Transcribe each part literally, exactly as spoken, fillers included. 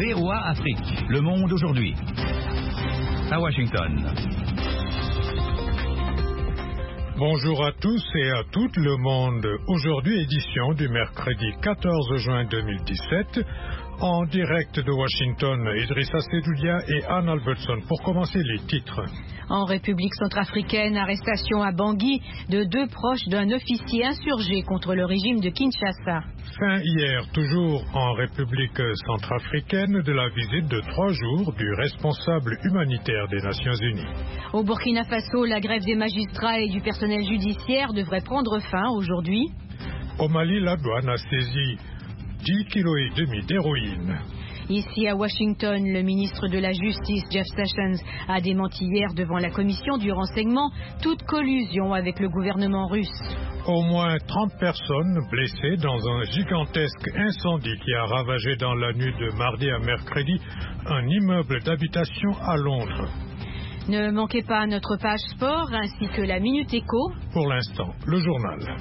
V O A Afrique. Le monde aujourd'hui. À Washington. Bonjour à tous et à tout le monde. Aujourd'hui, édition du mercredi quatorze juin deux mille dix-sept. En direct de Washington, Idrissa Sedoudia et Anne Albertson. Pour commencer, les titres. En République centrafricaine, arrestation à Bangui de deux proches d'un officier insurgé contre le régime de Kinshasa. Fin hier, toujours en République centrafricaine, de la visite de trois jours du responsable humanitaire des Nations Unies. Au Burkina Faso, la grève des magistrats et du personnel judiciaire devrait prendre fin aujourd'hui. Au Mali, la douane a saisi dix kilos et demi d'héroïne. Ici à Washington, le ministre de la Justice, Jeff Sessions, a démenti hier devant la commission du renseignement toute collusion avec le gouvernement russe. Au moins trente personnes blessées dans un gigantesque incendie qui a ravagé dans la nuit de mardi à mercredi un immeuble d'habitation à Londres. Ne manquez pas notre page sport ainsi que la Minute Éco. Pour l'instant, le journal.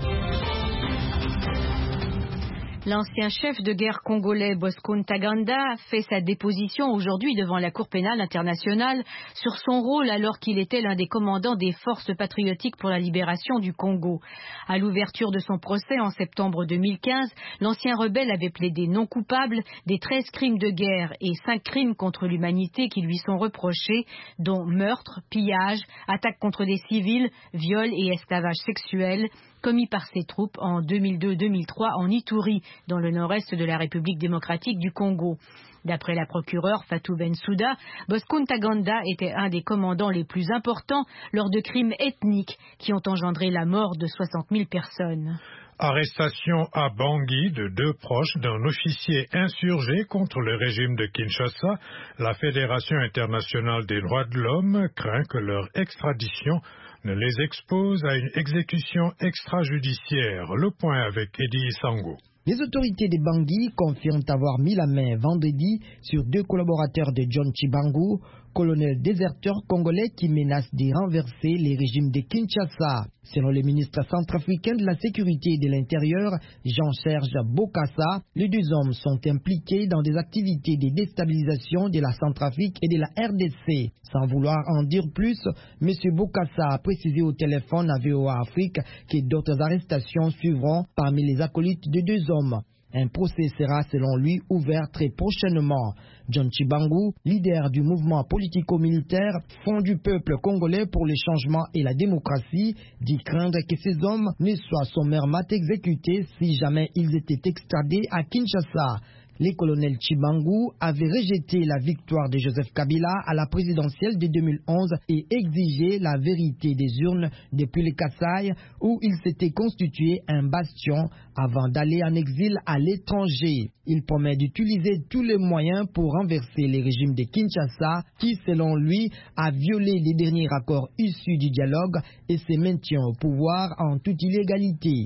L'ancien chef de guerre congolais Bosco Ntaganda fait sa déposition aujourd'hui devant la Cour pénale internationale sur son rôle alors qu'il était l'un des commandants des forces patriotiques pour la libération du Congo. À l'ouverture de son procès en septembre deux mille quinze, l'ancien rebelle avait plaidé non coupable des treize crimes de guerre et cinq crimes contre l'humanité qui lui sont reprochés, dont meurtre, pillage, attaque contre des civils, viol et esclavage sexuel, commis par ses troupes en deux mille deux deux mille trois en Ituri, dans le nord-est de la République démocratique du Congo. D'après la procureure Fatou Bensouda, Bosco Ntaganda était un des commandants les plus importants lors de crimes ethniques qui ont engendré la mort de soixante mille personnes. Arrestation à Bangui de deux proches d'un officier insurgé contre le régime de Kinshasa. La Fédération internationale des droits de l'homme craint que leur extradition ne les expose à une exécution extrajudiciaire. Le point avec Eddie Sango. Les autorités de Bangui confirment avoir mis la main vendredi sur deux collaborateurs de John Chibangu, colonel déserteur congolais qui menace de renverser les régimes de Kinshasa. Selon le ministre centrafricain de la Sécurité et de l'Intérieur, Jean-Serge Bokassa, les deux hommes sont impliqués dans des activités de déstabilisation de la Centrafrique et de la R D C. Sans vouloir en dire plus, M. Bokassa a précisé au téléphone à V O A Afrique que d'autres arrestations suivront parmi les acolytes de deux hommes. Un procès sera, selon lui, ouvert très prochainement. John Chibangu, leader du mouvement politico-militaire Front du peuple congolais pour le changement et la démocratie, dit craindre que ces hommes ne soient sommairement exécutés si jamais ils étaient extradés à Kinshasa. Le colonel Chibangu avait rejeté la victoire de Joseph Kabila à la présidentielle de deux mille onze et exigé la vérité des urnes depuis le Kasaï où il s'était constitué un bastion avant d'aller en exil à l'étranger. Il promet d'utiliser tous les moyens pour renverser les régimes de Kinshasa qui, selon lui, a violé les derniers accords issus du dialogue et se maintient au pouvoir en toute illégalité.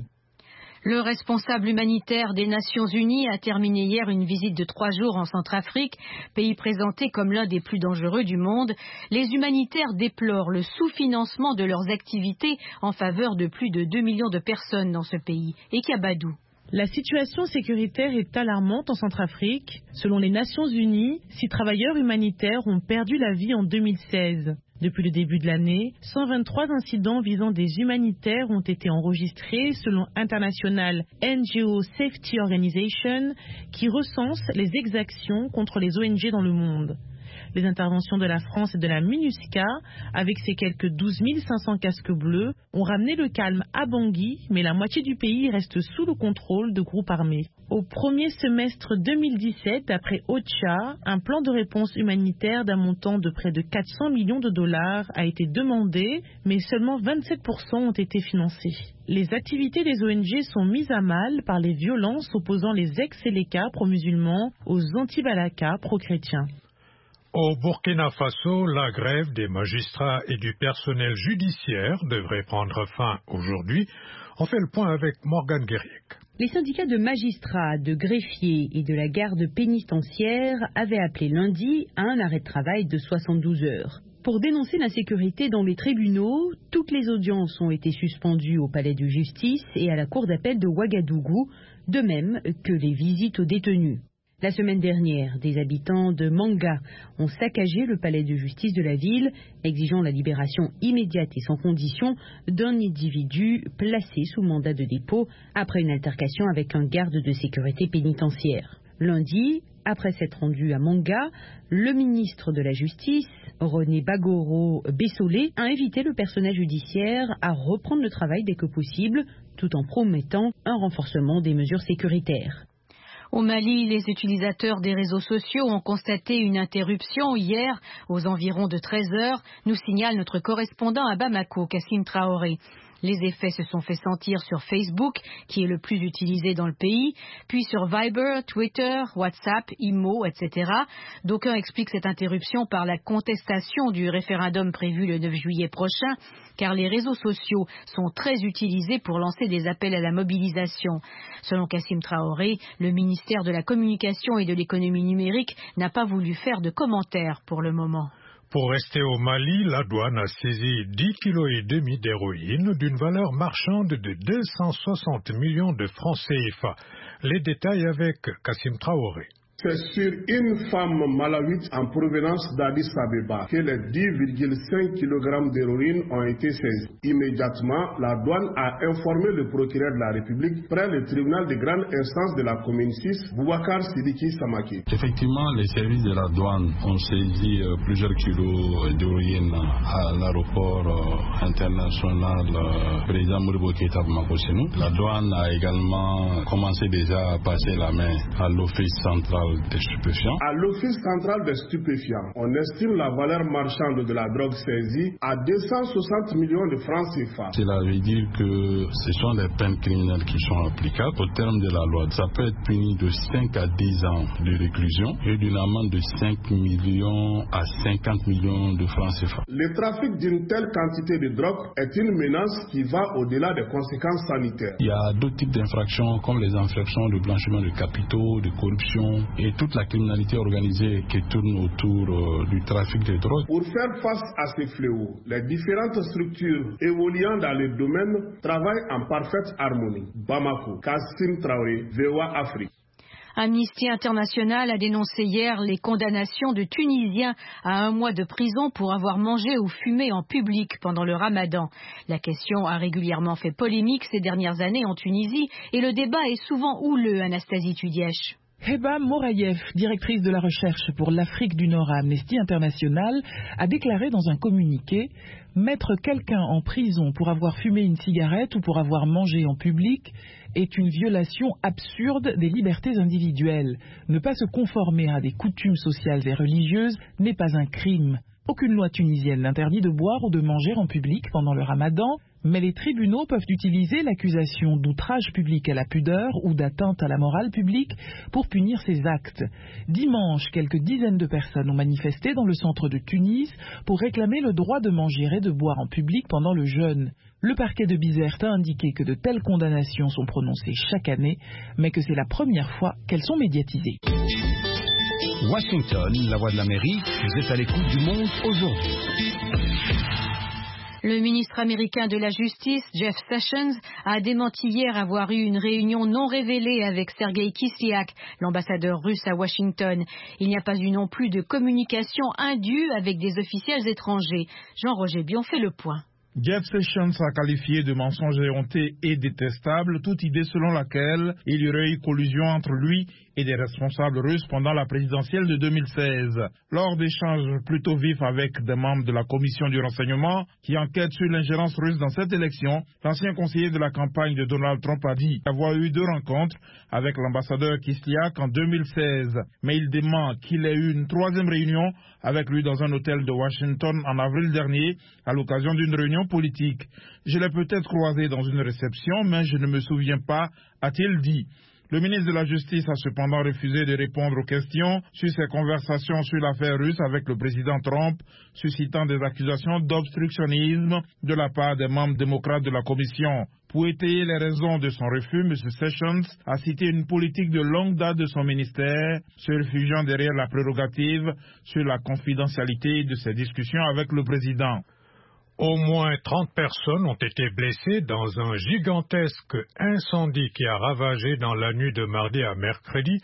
Le responsable humanitaire des Nations Unies a terminé hier une visite de trois jours en Centrafrique, pays présenté comme l'un des plus dangereux du monde. Les humanitaires déplorent le sous-financement de leurs activités en faveur de plus de deux millions de personnes dans ce pays. Et Kabadou. La situation sécuritaire est alarmante en Centrafrique. Selon les Nations Unies, six travailleurs humanitaires ont perdu la vie en deux mille seize. Depuis le début de l'année, cent vingt-trois incidents visant des humanitaires ont été enregistrés selon International N G O Safety Organization qui recense les exactions contre les O N G dans le monde. Les interventions de la France et de la MINUSCA, avec ses quelques douze mille cinq cents casques bleus, ont ramené le calme à Bangui, mais la moitié du pays reste sous le contrôle de groupes armés. Au premier semestre deux mille dix-sept, d'après OCHA, un plan de réponse humanitaire d'un montant de près de quatre cents millions de dollars a été demandé, mais seulement vingt-sept pour cent ont été financés. Les activités des O N G sont mises à mal par les violences opposant les ex-Séléka pro-musulmans aux anti-Balaka pro-chrétiens. Au Burkina Faso, la grève des magistrats et du personnel judiciaire devrait prendre fin aujourd'hui. On fait le point avec Morgane Guéric. Les syndicats de magistrats, de greffiers et de la garde pénitentiaire avaient appelé lundi à un arrêt de travail de soixante-douze heures. Pour dénoncer l'insécurité dans les tribunaux, toutes les audiences ont été suspendues au palais de justice et à la cour d'appel de Ouagadougou, de même que les visites aux détenus. La semaine dernière, des habitants de Manga ont saccagé le palais de justice de la ville, exigeant la libération immédiate et sans condition d'un individu placé sous mandat de dépôt après une altercation avec un garde de sécurité pénitentiaire. Lundi, après s'être rendu à Manga, le ministre de la Justice, René Bagoro Bessolé, a invité le personnel judiciaire à reprendre le travail dès que possible, tout en promettant un renforcement des mesures sécuritaires. Au Mali, les utilisateurs des réseaux sociaux ont constaté une interruption hier aux environs de treize heures, nous signale notre correspondant à Bamako, Kassim Traoré. Les effets se sont fait sentir sur Facebook, qui est le plus utilisé dans le pays, puis sur Viber, Twitter, WhatsApp, Imo, et cetera. D'aucuns expliquent cette interruption par la contestation du référendum prévu le neuf juillet prochain, car les réseaux sociaux sont très utilisés pour lancer des appels à la mobilisation. Selon Kassim Traoré, le ministère de la Communication et de l'Économie numérique n'a pas voulu faire de commentaires pour le moment. Pour rester au Mali, la douane a saisi dix virgule cinq kilos d'héroïne d'une valeur marchande de deux cent soixante millions de francs C F A. Les détails avec Kassim Traoré. C'est sur une femme malawite en provenance d'Addis Abeba que les dix virgule cinq kilogrammes d'héroïne ont été saisis. Immédiatement, la douane a informé le procureur de la République près le tribunal de grande instance de la commune six, Boubacar Sidiki Samaki. Effectivement, les services de la douane ont saisi euh, plusieurs kilos d'héroïne à l'aéroport euh, international euh, président Modibo Keïta Bamako. La douane a également commencé déjà à passer la main à l'office central des stupéfiants. À l'Office central des stupéfiants, on estime la valeur marchande de la drogue saisie à deux cent soixante millions de francs C F A. Cela veut dire que ce sont les peines criminelles qui sont applicables au terme de la loi. Ça peut être puni de cinq à dix ans de réclusion et d'une amende de cinq millions à cinquante millions de francs C F A. Le trafic d'une telle quantité de drogue est une menace qui va au-delà des conséquences sanitaires. Il y a d'autres types d'infractions comme les infractions de blanchiment de capitaux, de corruption et toute la criminalité organisée qui tourne autour euh, du trafic de drogue. Pour faire face à ces fléaux, les différentes structures évoluant dans le domaine travaillent en parfaite harmonie. Bamako, Kassim Traoré, V O A Afrique. Amnesty International a dénoncé hier les condamnations de Tunisiens à un mois de prison pour avoir mangé ou fumé en public pendant le Ramadan. La question a régulièrement fait polémique ces dernières années en Tunisie et le débat est souvent houleux, Anastasie Tudièche. Heba Morayev, directrice de la recherche pour l'Afrique du Nord à Amnesty International, a déclaré dans un communiqué « Mettre quelqu'un en prison pour avoir fumé une cigarette ou pour avoir mangé en public est une violation absurde des libertés individuelles. Ne pas se conformer à des coutumes sociales et religieuses n'est pas un crime. Aucune loi tunisienne n'interdit de boire ou de manger en public pendant le Ramadan, mais les tribunaux peuvent utiliser l'accusation d'outrage public à la pudeur ou d'atteinte à la morale publique pour punir ces actes. Dimanche, quelques dizaines de personnes ont manifesté dans le centre de Tunis pour réclamer le droit de manger et de boire en public pendant le jeûne. Le parquet de Bizerte a indiqué que de telles condamnations sont prononcées chaque année, mais que c'est la première fois qu'elles sont médiatisées. Washington, la voix de l'Amérique, vous êtes à l'écoute du monde aujourd'hui. Le ministre américain de la Justice, Jeff Sessions, a démenti hier avoir eu une réunion non révélée avec Sergueï Kislyak, l'ambassadeur russe à Washington. Il n'y a pas eu non plus de communication indue avec des officiels étrangers. Jean-Roger Bion fait le point. Jeff Sessions a qualifié de mensonge éhonté et détestable toute idée selon laquelle il y aurait eu collusion entre lui et des responsables russes pendant la présidentielle de deux mille seize. Lors d'échanges plutôt vifs avec des membres de la commission du renseignement qui enquête sur l'ingérence russe dans cette élection, l'ancien conseiller de la campagne de Donald Trump a dit avoir eu deux rencontres avec l'ambassadeur Kislyak en deux mille seize. Mais il dément qu'il ait eu une troisième réunion avec lui dans un hôtel de Washington en avril dernier à l'occasion d'une réunion politique. Je l'ai peut-être croisé dans une réception, mais je ne me souviens pas, a-t-il dit. Le ministre de la Justice a cependant refusé de répondre aux questions sur ses conversations sur l'affaire russe avec le président Trump, suscitant des accusations d'obstructionnisme de la part des membres démocrates de la commission. Pour étayer les raisons de son refus, M. Sessions a cité une politique de longue date de son ministère, se réfugiant derrière la prérogative sur la confidentialité de ses discussions avec le président. Au moins trente personnes ont été blessées dans un gigantesque incendie qui a ravagé dans la nuit de mardi à mercredi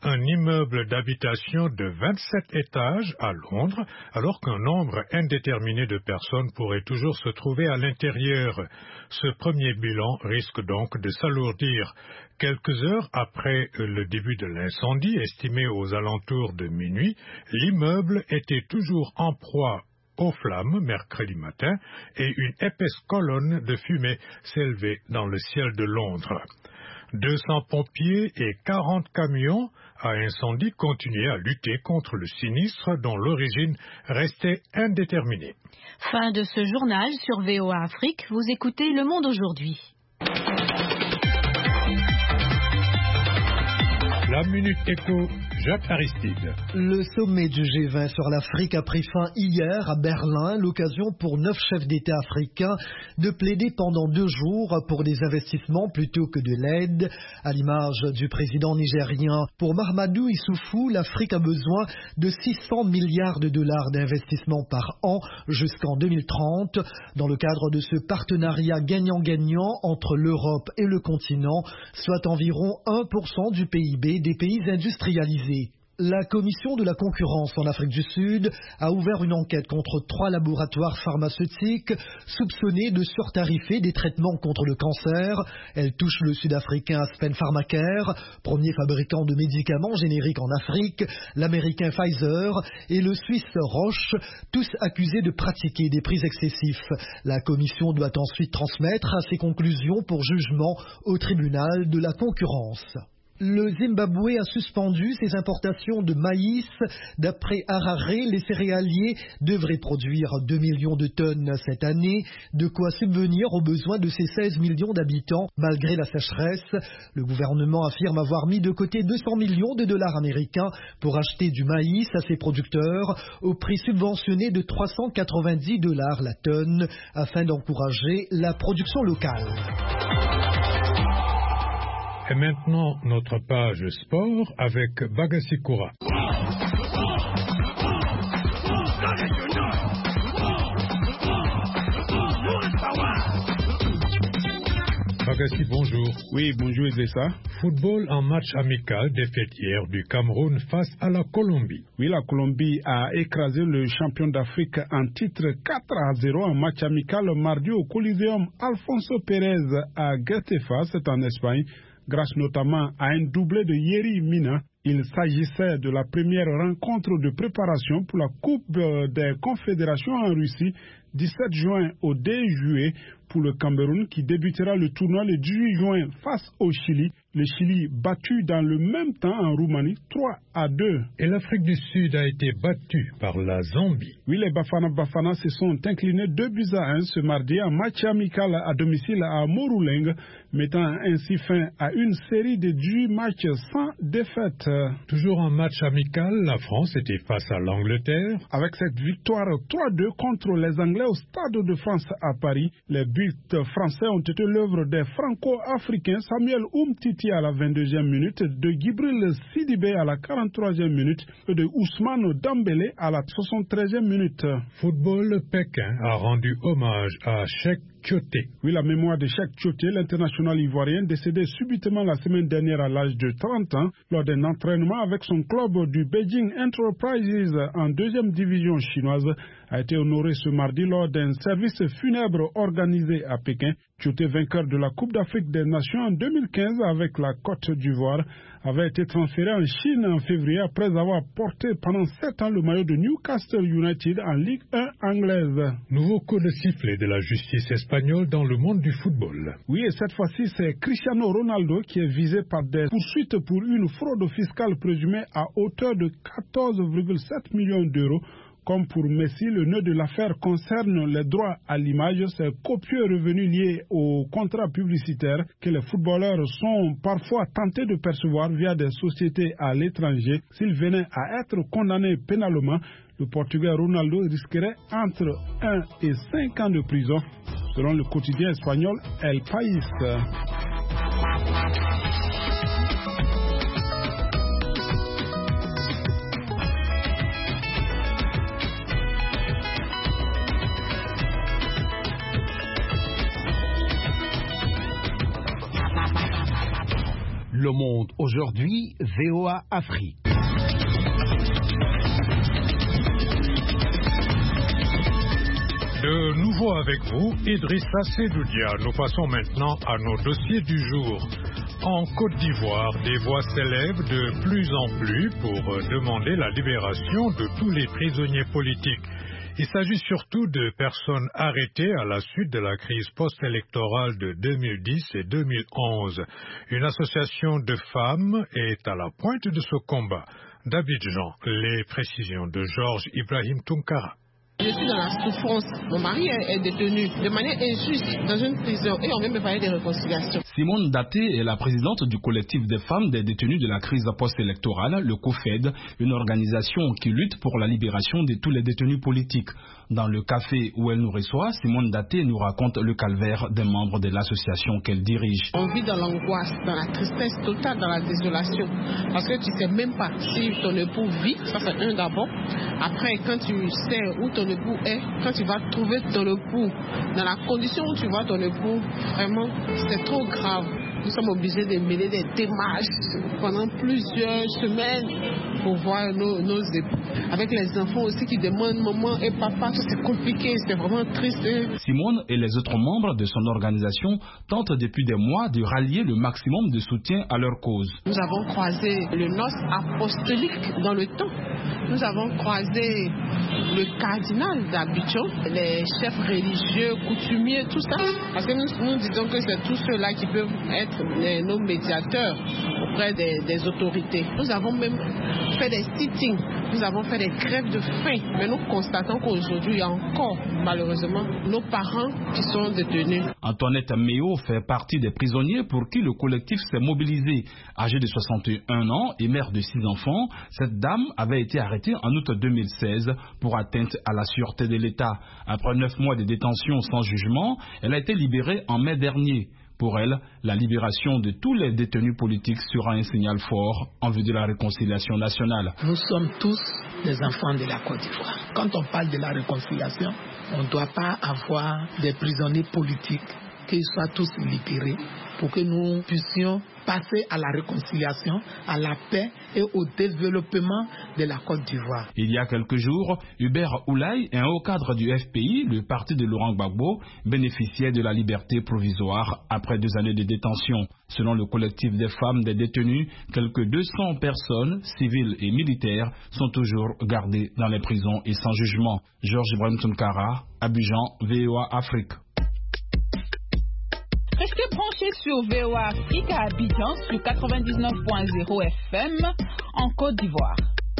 un immeuble d'habitation de vingt-sept étages à Londres, alors qu'un nombre indéterminé de personnes pourrait toujours se trouver à l'intérieur. Ce premier bilan risque donc de s'alourdir. Quelques heures après le début de l'incendie, estimé aux alentours de minuit, l'immeuble était toujours en proie aux flammes mercredi matin et une épaisse colonne de fumée s'élevait dans le ciel de Londres. deux cents pompiers et quarante camions à incendie continuaient à lutter contre le sinistre dont l'origine restait indéterminée. Fin de ce journal sur V O A Afrique. Vous écoutez Le Monde aujourd'hui. La Minute Éco, Jacques Aristide. Le sommet du G vingt sur l'Afrique a pris fin hier à Berlin, l'occasion pour neuf chefs d'État africains de plaider pendant deux jours pour des investissements plutôt que de l'aide. À l'image du président nigérien, pour Mahamadou Issoufou, l'Afrique a besoin de six cents milliards de dollars d'investissement par an jusqu'en deux mille trente. Dans le cadre de ce partenariat gagnant-gagnant entre l'Europe et le continent, soit environ un pour cent du P I B des pays industrialisés. La Commission de la concurrence en Afrique du Sud a ouvert une enquête contre trois laboratoires pharmaceutiques soupçonnés de surtarifer des traitements contre le cancer. Elle touche le sud-africain Aspen Pharmacare, premier fabricant de médicaments génériques en Afrique, l'américain Pfizer et le suisse Roche, tous accusés de pratiquer des prix excessifs. La Commission doit ensuite transmettre ses conclusions pour jugement au tribunal de la concurrence. Le Zimbabwe a suspendu ses importations de maïs. D'après Harare, les céréaliers devraient produire deux millions de tonnes cette année, de quoi subvenir aux besoins de ses seize millions d'habitants malgré la sécheresse. Le gouvernement affirme avoir mis de côté deux cents millions de dollars américains pour acheter du maïs à ses producteurs au prix subventionné de trois cent quatre-vingt-dix dollars la tonne afin d'encourager la production locale. Et maintenant, notre page sport avec Bagassi Koura. Bagassi, bonjour. Oui, bonjour Idrissa. Football en match amical, défaite hier du Cameroun face à la Colombie. Oui, la Colombie a écrasé le champion d'Afrique en titre quatre à zéro en match amical mardi au Coliseum Alfonso Pérez à Guetefa, c'est en Espagne, grâce notamment à un doublé de Yeri Mina. Il s'agissait de la première rencontre de préparation pour la Coupe des Confédérations en Russie, dix-sept juin au deux juillet, pour le Cameroun qui débutera le tournoi le dix-huit juin face au Chili. Le Chili battu dans le même temps en Roumanie, trois à deux. Et l'Afrique du Sud a été battue par la Zambie. Oui, les Bafana Bafana se sont inclinés deux buts à un ce mardi en match amical à domicile à Moruleng, mettant ainsi fin à une série de dix matchs sans défaite. Toujours en match amical, la France était face à l'Angleterre. Avec cette victoire trois deux contre les Anglais au Stade de France à Paris, les buts français ont été l'œuvre des Franco-Africains Samuel Umtiti à la vingt-deuxième minute, de Gibril Sidibé à la quarante-troisième minute et de Ousmane Dembélé à la soixante-treizième minute. Football, Pékin a rendu hommage à Cheikh Tioté. Oui, la mémoire de Cheikh Tioté, l'international ivoirien, décédé subitement la semaine dernière à l'âge de trente ans, lors d'un entraînement avec son club du Beijing Enterprises en deuxième division chinoise, a été honoré ce mardi lors d'un service funèbre organisé à Pékin. Tioté, vainqueur de la Coupe d'Afrique des Nations en deux mille quinze avec la Côte d'Ivoire, avait été transféré en Chine en février après avoir porté pendant sept ans le maillot de Newcastle United en Ligue un anglaise. Nouveau coup de sifflet de la justice espagnole dans le monde du football. Oui, et cette fois-ci, c'est Cristiano Ronaldo qui est visé par des poursuites pour une fraude fiscale présumée à hauteur de quatorze virgule sept millions d'euros. Comme pour Messi, le nœud de l'affaire concerne les droits à l'image, ces copieux revenus liés aux contrats publicitaires que les footballeurs sont parfois tentés de percevoir via des sociétés à l'étranger. S'ils venaient à être condamnés pénalement, le Portugais Ronaldo risquerait entre un et cinq ans de prison, selon le quotidien espagnol El País. Le Monde aujourd'hui, V O A Afrique. De nouveau avec vous, Idrissa Sedoudia. Nous passons maintenant à nos dossiers du jour. En Côte d'Ivoire, des voix s'élèvent de plus en plus pour demander la libération de tous les prisonniers politiques. Il s'agit surtout de personnes arrêtées à la suite de la crise post-électorale de deux mille dix et deux mille onze. Une association de femmes est à la pointe de ce combat. D'Abidjan, les précisions de Georges Ibrahim Tunkara. Je suis dans la souffrance. Mon mari est détenu de manière injuste dans une prison et on vient me parler de réconciliation. Simone Daté est la présidente du collectif des femmes des détenus de la crise post-électorale, le COFED, une organisation qui lutte pour la libération de tous les détenus politiques. Dans le café où elle nous reçoit, Simone Daté nous raconte le calvaire des membres de l'association qu'elle dirige. On vit dans l'angoisse, dans la tristesse totale, dans la désolation. Parce que tu ne sais même pas si ton époux vit, ça c'est un d'abord. Après, quand tu sais où ton époux est, quand tu vas trouver ton époux, dans la condition où tu vois ton époux, vraiment, c'est trop grave. Nous sommes obligés de mêler des démarches pendant plusieurs semaines pour voir nos, nos époux. Avec les enfants aussi qui demandent maman et papa, c'est compliqué, c'est vraiment triste. Simone et les autres membres de son organisation tentent depuis des mois de rallier le maximum de soutien à leur cause. Nous avons croisé le noce apostolique dans le temps. Nous avons croisé le cardinal d'Abidjan, les chefs religieux, coutumiers, tout ça. Parce que nous, nous disons que c'est tous ceux-là qui peuvent être les, nos médiateurs auprès des, des autorités. Nous avons même fait des sittings, nous avons fait des grèves de faim. Mais nous constatons qu'aujourd'hui, il y a encore, malheureusement, nos parents qui sont détenus. Antoinette Méo fait partie des prisonniers pour qui le collectif s'est mobilisé. Âgée de soixante et un ans et mère de six enfants, cette dame avait été arrêtée en août deux mille seize pour atteinte à la sûreté de l'État. Après neuf mois de détention sans jugement, elle a été libérée en mai dernier. Pour elle, la libération de tous les détenus politiques sera un signal fort en vue de la réconciliation nationale. Nous sommes tous des enfants de la Côte d'Ivoire. Quand on parle de la réconciliation, on ne doit pas avoir des prisonniers politiques, qu'ils soient tous libérés pour que nous puissions passer à la réconciliation, à la paix et au développement de la Côte d'Ivoire. Il y a quelques jours, Hubert Oulaye, un haut cadre du F P I, le parti de Laurent Gbagbo, bénéficiait de la liberté provisoire après deux années de détention. Selon le collectif des femmes des détenus, quelques deux cents personnes, civiles et militaires, sont toujours gardées dans les prisons et sans jugement. Georges Ibrahim Tunkara, Abidjan, V O A Afrique. Restez branchés sur V O A Afrique à Abidjan sur quatre-vingt-dix-neuf point zéro F M en Côte d'Ivoire.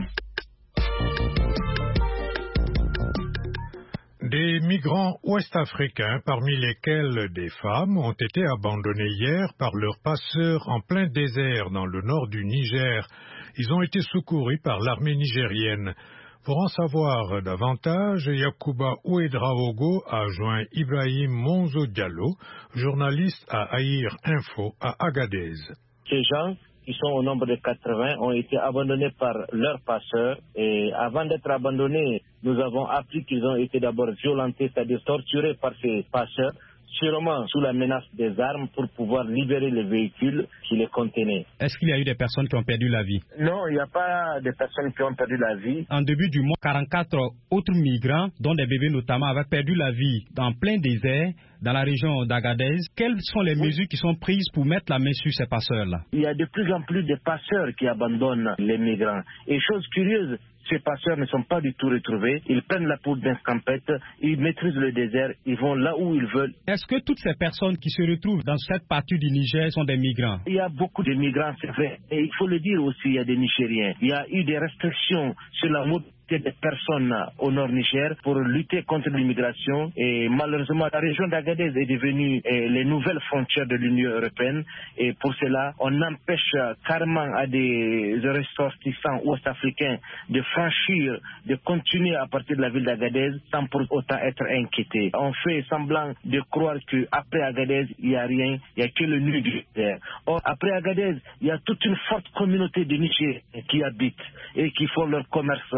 Des migrants ouest-africains, parmi lesquels des femmes, ont été abandonnés hier par leurs passeurs en plein désert dans le nord du Niger. Ils ont été secourus par l'armée nigérienne. Pour en savoir davantage, Yacouba Ouedraogo a joint Ibrahim Monzo Diallo, journaliste à Aïr Info à Agadez. Ces gens, qui sont au nombre de quatre-vingts, ont été abandonnés par leurs passeurs. Et avant d'être abandonnés, nous avons appris qu'ils ont été d'abord violentés, c'est-à-dire torturés par ces passeurs, sûrement sous la menace des armes pour pouvoir libérer les véhicules qui les contenaient. Est-ce qu'il y a eu des personnes qui ont perdu la vie? Non, il n'y a pas de personnes qui ont perdu la vie. En début du mois, quarante-quatre autres migrants, dont des bébés notamment, avaient perdu la vie dans plein désert, dans la région d'Agadez. Quelles sont les oui. mesures qui sont prises pour mettre la main sur ces passeurs-là? Il y a de plus en plus de passeurs qui abandonnent les migrants. Et chose curieuse, ces passeurs ne sont pas du tout retrouvés. Ils prennent la poudre d'escampette, ils maîtrisent le désert, ils vont là où ils veulent. Est-ce que toutes ces personnes qui se retrouvent dans cette partie du Niger sont des migrants? Il y a beaucoup de migrants, c'est vrai. Et il faut le dire aussi, il y a des Nigériens. Il y a eu des restrictions sur la mobilité des personnes au nord Niger pour lutter contre l'immigration. Et malheureusement, la région d'Agadez est devenue eh, les nouvelles frontières de l'Union européenne. Et pour cela, on empêche carrément à des ressortissants ouest-africains de franchir, de continuer à partir de la ville d'Agadez sans pour autant être inquiétés. On fait semblant de croire qu'après Agadez, il n'y a rien, il n'y a que le nu du désert. Or, après Agadez, il y a toute une forte communauté de Nigériens qui habitent et qui font leur commerce entre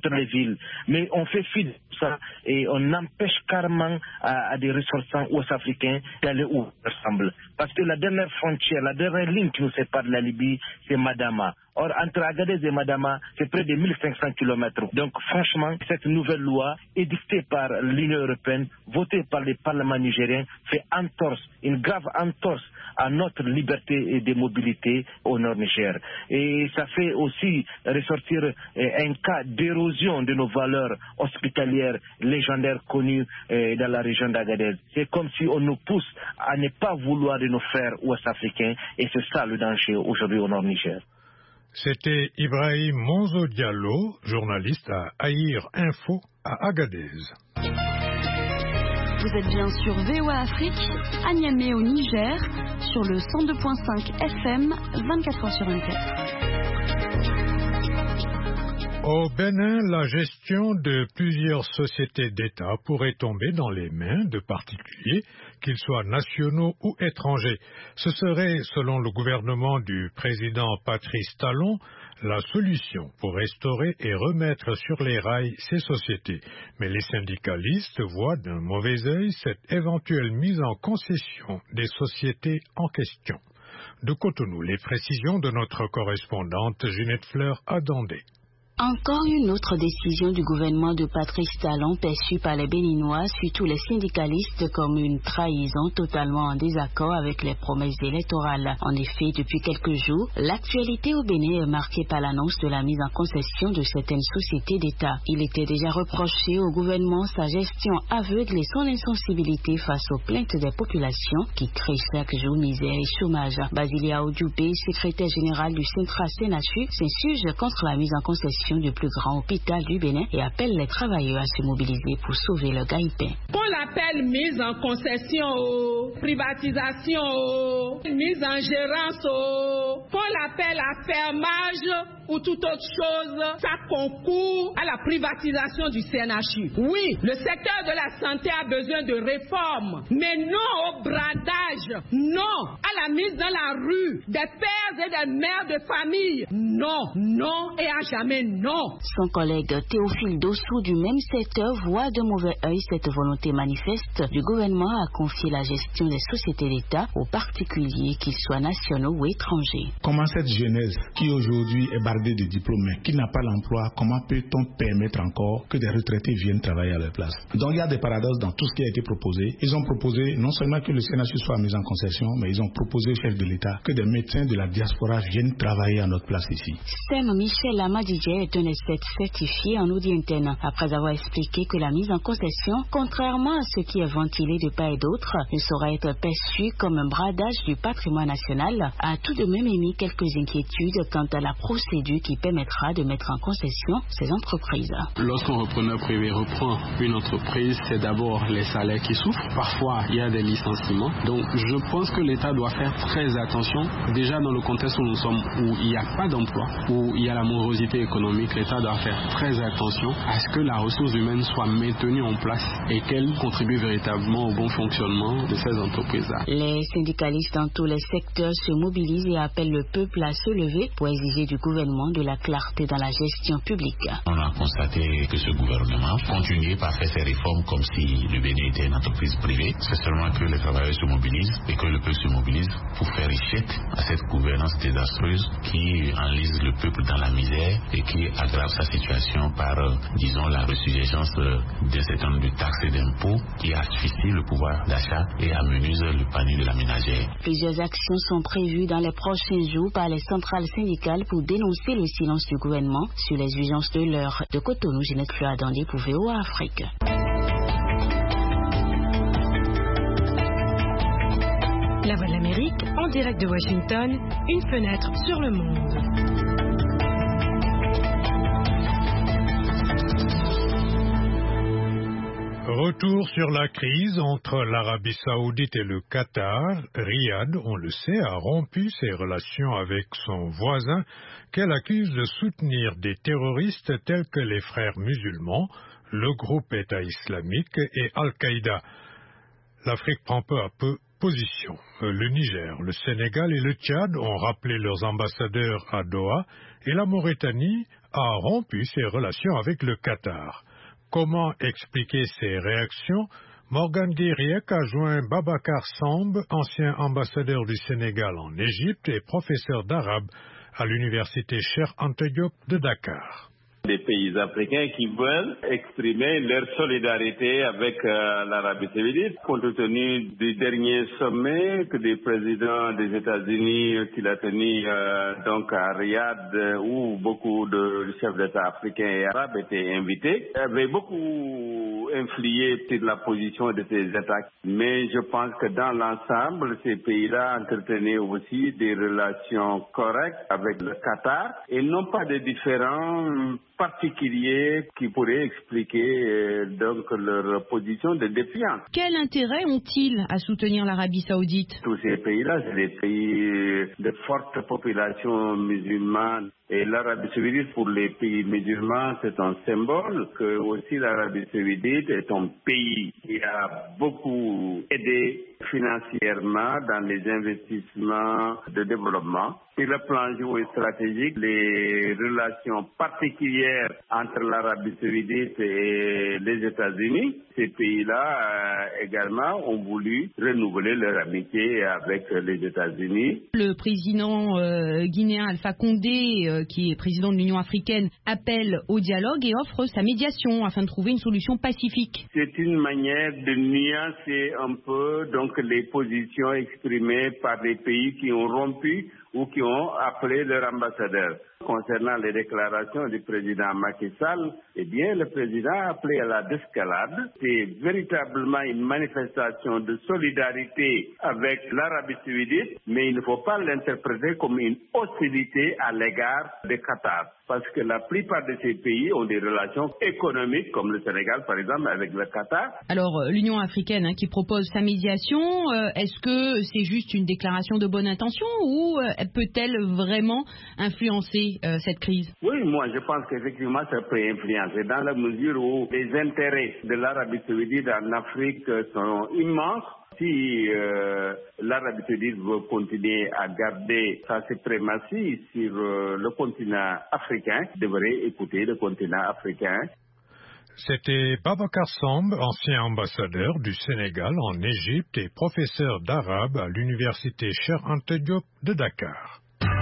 contre les villes. Mais on fait fi de ça et on empêche carrément à, à des ressortissants ouest-africains d'aller où ils ressemblent. Parce que la dernière frontière, la dernière ligne qui nous sépare de la Libye, c'est Madama. Or, entre Agadez et Madama, c'est près de mille cinq cents kilomètres. Donc, franchement, cette nouvelle loi, édictée par l'Union européenne, votée par les parlements nigériens, fait entorse, une grave entorse à notre liberté de mobilité au nord Niger. Et ça fait aussi ressortir un cas d'érosion de nos valeurs hospitalières légendaires connues dans la région d'Agadez. C'est comme si on nous pousse à ne pas vouloir de nos frères ouest-africains, et c'est ça le danger aujourd'hui au nord Niger. C'était Ibrahim Monzo Diallo, journaliste à Aïr Info à Agadez. Vous êtes bien sur V O A Afrique, à Niamey au Niger, sur le cent deux virgule cinq F M, vingt-quatre heures sur vingt-quatre. Au Bénin, la gestion de plusieurs sociétés d'État pourrait tomber dans les mains de particuliers, qu'ils soient nationaux ou étrangers. Ce serait, selon le gouvernement du président Patrice Talon, la solution pour restaurer et remettre sur les rails ces sociétés. Mais les syndicalistes voient d'un mauvais œil cette éventuelle mise en concession des sociétés en question. De Cotonou, les précisions de notre correspondante Ginette Fleur à Dandé. Encore une autre décision du gouvernement de Patrice Talon perçue par les Béninois, surtout les syndicalistes, comme une trahison totalement en désaccord avec les promesses électorales. En effet, depuis quelques jours, l'actualité au Bénin est marquée par l'annonce de la mise en concession de certaines sociétés d'État. Il était déjà reproché au gouvernement sa gestion aveugle et son insensibilité face aux plaintes des populations qui créent chaque jour misère et chômage. Basilia Odioubé, secrétaire général du Centra Sénachu, s'insurge contre la mise en concession du plus grand hôpital du Bénin et appelle les travailleurs à se mobiliser pour sauver le gagne-pain. Qu'on l'appelle mise en concession, oh, privatisation, oh, mise en gérance, oh, qu'on l'appelle affermage ou toute autre chose, ça concourt à la privatisation du C N H U. Oui, le secteur de la santé a besoin de réformes, mais non au bradage, non à la mise dans la rue des pères et des mères de famille. Non, non et à jamais non. Son collègue Théophile Dossou du même secteur voit de mauvais œil cette volonté manifeste du gouvernement à confier la gestion des sociétés d'État aux particuliers, qu'ils soient nationaux ou étrangers. Comment cette jeunesse qui aujourd'hui est bardée de diplômes, qui n'a pas l'emploi, comment peut-on permettre encore que des retraités viennent travailler à leur place? Donc il y a des paradoxes dans tout ce qui a été proposé. Ils ont proposé non seulement que le C N H U soit mis en concession, mais ils ont proposé au chef de l'État que des médecins de la diaspora viennent travailler à notre place ici. Stem Michel Amadidje est un expert certifié en audit interne, après avoir expliqué que la mise en concession, contrairement à ce qui est ventilé de part et d'autre, ne saurait être perçue comme un bradage du patrimoine national, a tout de même émis quelques inquiétudes quant à la procédure qui permettra de mettre en concession ces entreprises. Lorsqu'un repreneur privé reprend une entreprise, c'est d'abord les salaires qui souffrent. Parfois, il y a des licenciements. Donc, je pense que l'État doit faire très attention. Déjà, dans le contexte où nous sommes, où il n'y a pas d'emploi, où il y a la morosité économique, l'État doit faire très attention à ce que la ressource humaine soit maintenue en place et qu'elle contribue véritablement au bon fonctionnement de ces entreprises-là. Les syndicalistes dans tous les secteurs se mobilisent et appellent le peuple à se lever pour exiger du gouvernement de la clarté dans la gestion publique. On a constaté que ce gouvernement continuait par faire ses réformes comme si le Bénin était une entreprise privée. C'est seulement que les travailleurs se mobilisent et que le peuple se mobilise pour faire échec à cette gouvernance désastreuse qui enlise le peuple dans la misère et qui aggrave sa situation par, euh, disons, la ressurgence euh, d'un certain nombre de taxes et d'impôts qui asphyxie le pouvoir d'achat et amenuise le panier de la ménagère. Plusieurs actions sont prévues dans les prochains jours par les centrales syndicales pour dénoncer le silence du gouvernement sur les urgences de l'heure. De Cotonou, Ginette Fleur Dandé pour V O A Afrique. La Voix de l'Amérique, en direct de Washington, une fenêtre sur le monde. Retour sur la crise entre l'Arabie Saoudite et le Qatar. Riyad, on le sait, a rompu ses relations avec son voisin qu'elle accuse de soutenir des terroristes tels que les Frères musulmans, le groupe État islamique et Al-Qaïda. L'Afrique prend peu à peu position. Le Niger, le Sénégal et le Tchad ont rappelé leurs ambassadeurs à Doha et la Mauritanie a rompu ses relations avec le Qatar. Comment expliquer ces réactions? Morgan Guiriec a joint Babacar Samb, ancien ambassadeur du Sénégal en Égypte et professeur d'arabe à l'université Cheikh Anta Diop de Dakar. Des pays africains qui veulent exprimer leur solidarité avec euh, l'Arabie Saoudite, compte tenu du dernier sommet que le président des États-Unis qu'il a tenu euh, donc à Riyad, où beaucoup de chefs d'État africains et arabes étaient invités, avait beaucoup influé sur la position de ces États. Mais je pense que dans l'ensemble, ces pays-là entretenaient aussi des relations correctes avec le Qatar et non pas de différents particuliers qui pourraient expliquer euh, donc leur position de défiance. Quel intérêt ont-ils à soutenir l'Arabie Saoudite? Tous ces pays-là, c'est des pays de forte population musulmane. Et l'Arabie Saoudite, pour les pays musulmans, c'est un symbole que aussi l'Arabie Saoudite est un pays qui a beaucoup aidé financièrement dans les investissements de développement. Sur le plan géostratégique, les relations particulières entre l'Arabie Saoudite et les États-Unis, ces pays-là euh, également ont voulu renouveler leur amitié avec les États-Unis. Le président euh, guinéen Alpha Condé, euh, qui est président de l'Union africaine, appelle au dialogue et offre sa médiation afin de trouver une solution pacifique. C'est une manière de nuancer un peu donc les positions exprimées par les pays qui ont rompu ou qui ont appelé leur ambassadeur. Concernant les déclarations du président Macky Sall, eh bien, le président a appelé à la désescalade. C'est véritablement une manifestation de solidarité avec l'Arabie Saoudite, mais il ne faut pas l'interpréter comme une hostilité à l'égard du Qatar. Parce que la plupart de ces pays ont des relations économiques, comme le Sénégal par exemple, avec le Qatar. Alors, l'Union africaine hein, qui propose sa médiation, euh, est-ce que c'est juste une déclaration de bonne intention ou euh, peut-elle vraiment influencer euh, cette crise? Oui, moi je pense qu'effectivement ça peut influencer dans la mesure où les intérêts de l'Arabie Saoudite en Afrique sont immenses. Si euh, l'Arabie Saoudite veut continuer à garder sa suprématie sur euh, le continent africain, devrait écouter le continent africain. C'était Babacar Samb, ancien ambassadeur du Sénégal en Égypte et professeur d'arabe à l'université Cheikh Anta Diop de Dakar.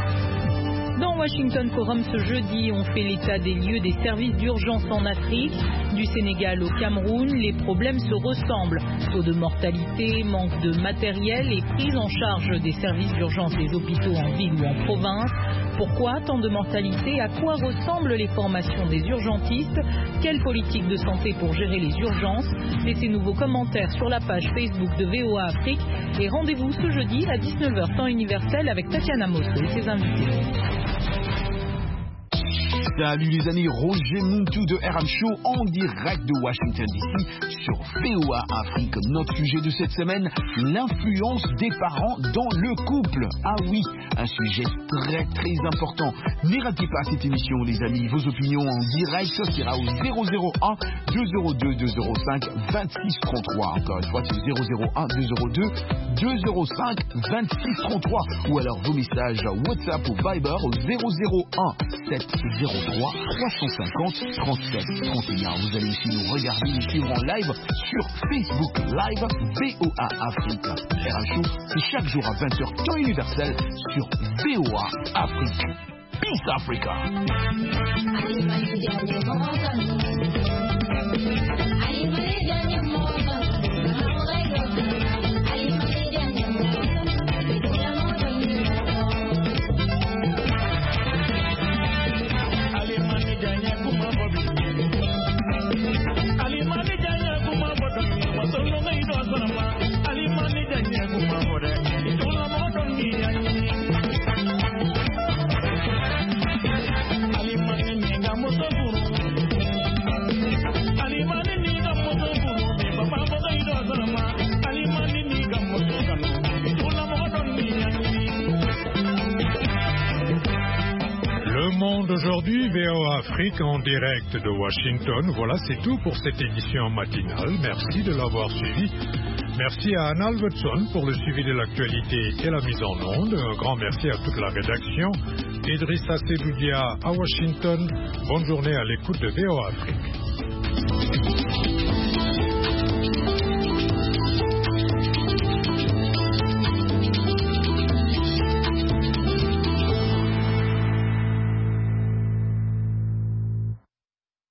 Dans Washington Forum ce jeudi, on fait l'état des lieux des services d'urgence en Afrique. Du Sénégal au Cameroun, les problèmes se ressemblent. Taux de mortalité, manque de matériel et prise en charge des services d'urgence des hôpitaux en ville ou en province. Pourquoi tant de mortalité? À quoi ressemblent les formations des urgentistes? Quelle politique de santé pour gérer les urgences? Laissez-nous vos commentaires sur la page Facebook de V O A Afrique et rendez-vous ce jeudi à dix-neuf heures temps universel avec Tatiana Mosso et ses invités. Salut les amis, Roger Muntu de R M Show en direct de Washington D C sur V O A Afrique. Notre sujet de cette semaine, l'influence des parents dans le couple. Ah oui, un sujet très très important. Ne ratez pas cette émission les amis, vos opinions en direct, ça sera au zéro zéro un deux zéro deux deux zéro cinq vingt-six trente-trois. Encore une fois, c'est zéro zéro un deux zéro deux deux zéro cinq vingt-six trente-trois. Ou alors vos messages WhatsApp ou Viber au zéro zéro un sept zéro trois trois cent cinquante trente-sept trente et un. Vous allez aussi nous regarder et suivre en live sur Facebook Live V O A Afrique. R M Show, c'est chaque jour à vingt heures temps universel sur V O A Afrique. Peace Africa. Aujourd'hui, V O A Afrique en direct de Washington. Voilà, c'est tout pour cette édition matinale. Merci de l'avoir suivi. Merci à Anna Albertson pour le suivi de l'actualité et la mise en onde. Un grand merci à toute la rédaction. Idrissa Seloudia à Washington. Bonne journée à l'écoute de V O A Afrique.